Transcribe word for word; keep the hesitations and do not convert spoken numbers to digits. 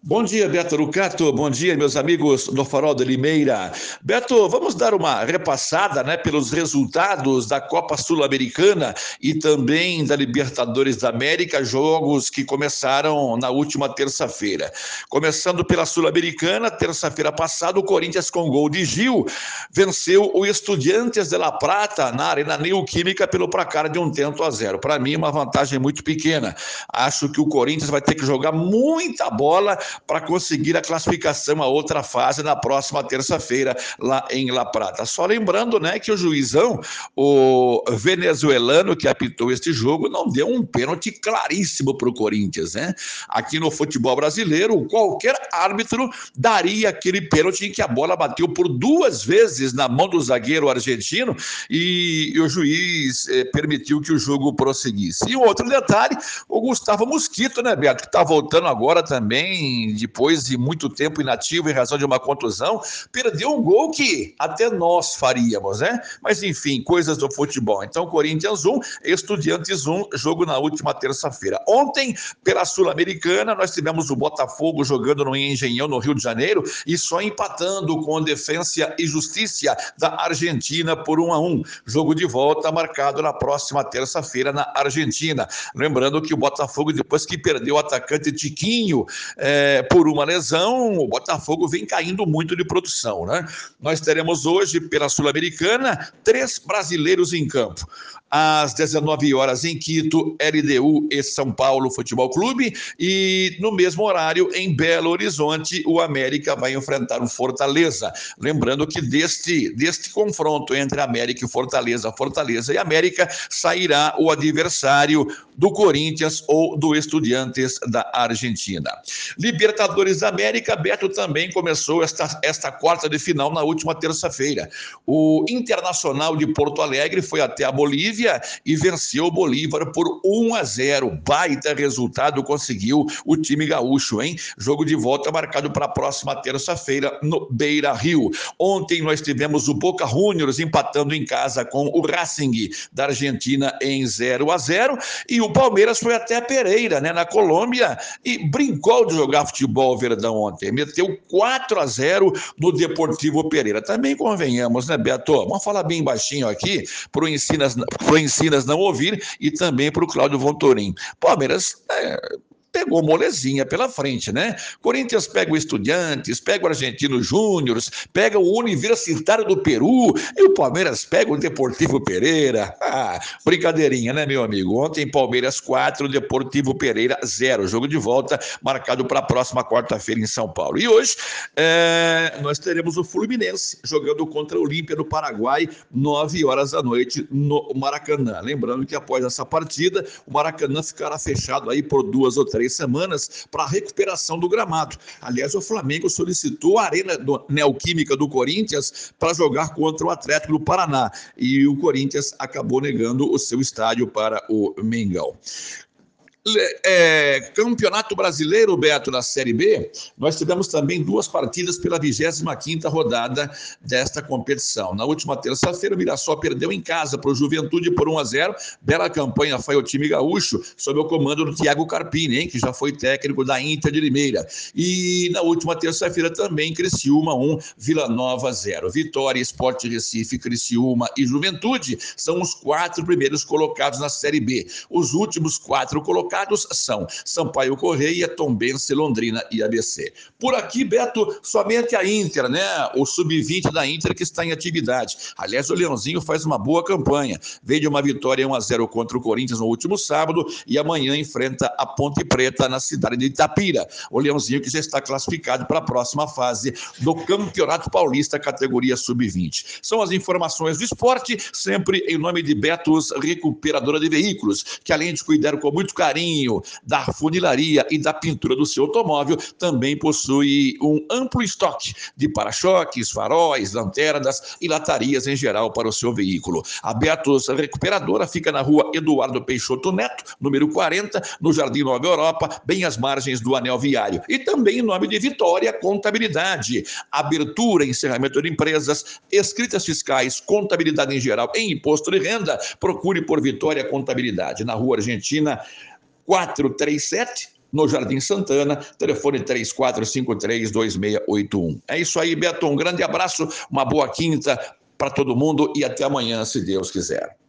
Bom dia, Beto Rucato. Bom dia, meus amigos do Farol de Limeira. Beto, vamos dar uma repassada, né, pelos resultados da Copa Sul-Americana e também da Libertadores da América, jogos que começaram na última terça-feira. Começando pela Sul-Americana, terça-feira passada, o Corinthians, com gol de Gil, venceu o Estudiantes de La Plata na Arena Neoquímica pelo placar de um tento a zero. Para mim, uma vantagem muito pequena. Acho que o Corinthians vai ter que jogar muita bola para conseguir a classificação a outra fase na próxima terça-feira lá em La Plata. Só lembrando, né, que o juizão, o venezuelano que apitou este jogo, não deu um pênalti claríssimo para o Corinthians, né? Aqui no futebol brasileiro, qualquer árbitro daria aquele pênalti em que a bola bateu por duas vezes na mão do zagueiro argentino e, e o juiz eh, permitiu que o jogo prosseguisse. E outro detalhe, o Gustavo Mosquito, né, Beto, que está voltando agora também depois de muito tempo inativo em razão de uma contusão, perdeu um gol que até nós faríamos, né? Mas enfim, coisas do futebol. Então, Corinthians um, Estudiantes um, jogo na última terça-feira. Ontem, pela Sul-Americana, nós tivemos o Botafogo jogando no Engenhão, no Rio de Janeiro, e só empatando com Defensa e Justiça da Argentina por um a um. Jogo de volta marcado na próxima terça-feira na Argentina. Lembrando que o Botafogo, depois que perdeu o atacante Tiquinho, é, por uma lesão, o Botafogo vem caindo muito de produção, né? Nós teremos hoje, pela Sul-Americana, três brasileiros em campo. Às dezenove horas em Quito, L D U e São Paulo Futebol Clube, e no mesmo horário, em Belo Horizonte, o América vai enfrentar o Fortaleza. Lembrando que deste, deste confronto entre América e Fortaleza, Fortaleza e América, sairá o adversário do Corinthians ou do Estudiantes da Argentina. Libertadores da América, Beto, também começou esta, esta quarta de final na última terça-feira. O Internacional de Porto Alegre foi até a Bolívia e venceu o Bolívar por um a zero. Baita resultado conseguiu o time gaúcho, hein? Jogo de volta marcado para a próxima terça-feira no Beira-Rio. Ontem nós tivemos o Boca Juniors empatando em casa com o Racing da Argentina em zero a zero, e o Palmeiras foi até Pereira, né, na Colômbia, e brincou de jogar futebol Verdão ontem. Meteu quatro a zero no Deportivo Pereira. Também convenhamos, né, Beto? Vamos falar bem baixinho aqui para o Encinas, pro Encinas não ouvir e também para o Cláudio Vontorim. Palmeiras é, pegou molezinha pela frente, né? Corinthians pega o Estudiantes, pega o Argentino Júnior, pega o Universitário do Peru, e o Palmeiras pega o Deportivo Pereira. Ah, brincadeirinha, né, meu amigo? Ontem, Palmeiras quatro, Deportivo Pereira zero. Jogo de volta marcado para a próxima quarta-feira em São Paulo. E hoje, é, nós teremos o Fluminense jogando contra o Olímpia do Paraguai, nove horas da noite, no Maracanã. Lembrando que após essa partida, o Maracanã ficará fechado aí por duas ou três semanas para a recuperação do gramado. Aliás, o Flamengo solicitou a Arena do Neoquímica do Corinthians para jogar contra o Atlético do Paraná, e o Corinthians acabou negando o seu estádio para o Mengão. É, Campeonato Brasileiro, Beto, na Série B, nós tivemos também duas partidas pela vigésima quinta rodada desta competição. Na última terça-feira, o Mirassol perdeu em casa para o Juventude por um a zero. Bela campanha foi o time gaúcho, sob o comando do Thiago Carpini, hein, que já foi técnico da Inter de Limeira. E na última terça-feira também, Criciúma um, Vila Nova zero. Vitória, Sport Recife, Criciúma e Juventude são os quatro primeiros colocados na Série B. Os últimos quatro colocados são Sampaio Correia, Tombense, Londrina e A B C. Por aqui, Beto, somente a Inter, né? O sub vinte da Inter que está em atividade. Aliás, o Leãozinho faz uma boa campanha. Veio de uma vitória um a zero contra o Corinthians no último sábado e amanhã enfrenta a Ponte Preta na cidade de Itapira. O Leãozinho que já está classificado para a próxima fase do Campeonato Paulista, categoria sub vinte. São as informações do esporte, sempre em nome de Betos Recuperadora de Veículos, que além de cuidar com muito carinho da funilaria e da pintura do seu automóvel, também possui um amplo estoque de para-choques, faróis, lanternas e latarias em geral para o seu veículo. A Betos Recuperadora fica na rua Eduardo Peixoto Neto, número quarenta, no Jardim Nova Europa, bem às margens do Anel Viário. E também em nome de Vitória Contabilidade. Abertura e encerramento de empresas, escritas fiscais, contabilidade em geral e imposto de renda. Procure por Vitória Contabilidade, na Rua Argentina quatrocentos e trinta e sete, no Jardim Santana, telefone três quatro cinco três, dois seis oito um. É isso aí, Beto, um grande abraço, uma boa quinta para todo mundo e até amanhã, se Deus quiser.